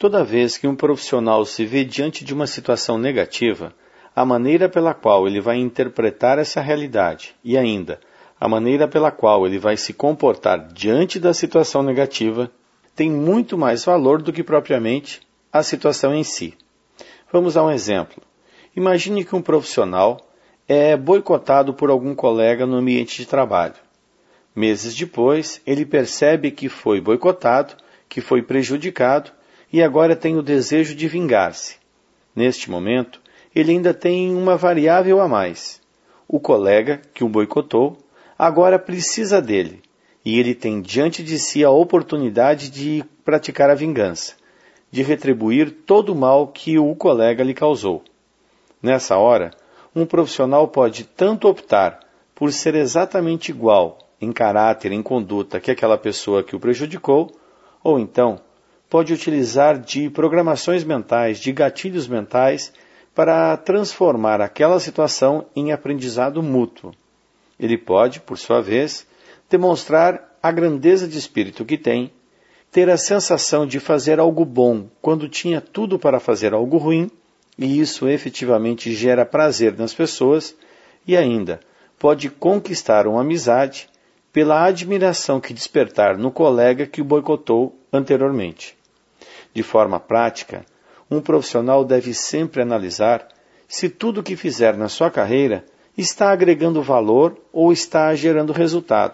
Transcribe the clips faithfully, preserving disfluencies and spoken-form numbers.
Toda vez que um profissional se vê diante de uma situação negativa, a maneira pela qual ele vai interpretar essa realidade e ainda a maneira pela qual ele vai se comportar diante da situação negativa tem muito mais valor do que propriamente a situação em si. Vamos dar um exemplo. Imagine que um profissional é boicotado por algum colega no ambiente de trabalho. Meses depois, ele percebe que foi boicotado, que foi prejudicado e agora tem o desejo de vingar-se. Neste momento, ele ainda tem uma variável a mais. O colega que o boicotou agora precisa dele e ele tem diante de si a oportunidade de praticar a vingança, de retribuir todo o mal que o colega lhe causou. Nessa hora, um profissional pode tanto optar por ser exatamente igual em caráter, em conduta que aquela pessoa que o prejudicou, ou então pode utilizar de programações mentais, de gatilhos mentais, para transformar aquela situação em aprendizado mútuo. Ele pode, por sua vez, demonstrar a grandeza de espírito que tem, ter a sensação de fazer algo bom quando tinha tudo para fazer algo ruim, e isso efetivamente gera prazer nas pessoas, e ainda pode conquistar uma amizade pela admiração que despertar no colega que o boicotou anteriormente. De forma prática, um profissional deve sempre analisar se tudo o que fizer na sua carreira está agregando valor ou está gerando resultado.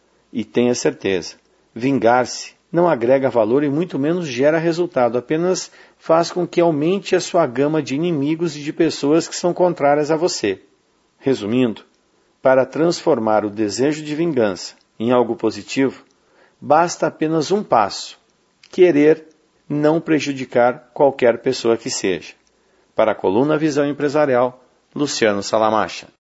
E tenha certeza, vingar-se não agrega valor e muito menos gera resultado, apenas faz com que aumente a sua gama de inimigos e de pessoas que são contrárias a você. Resumindo, para transformar o desejo de vingança em algo positivo, basta apenas um passo: querer não prejudicar qualquer pessoa que seja. Para a coluna Visão Empresarial, Luciano Salamacha.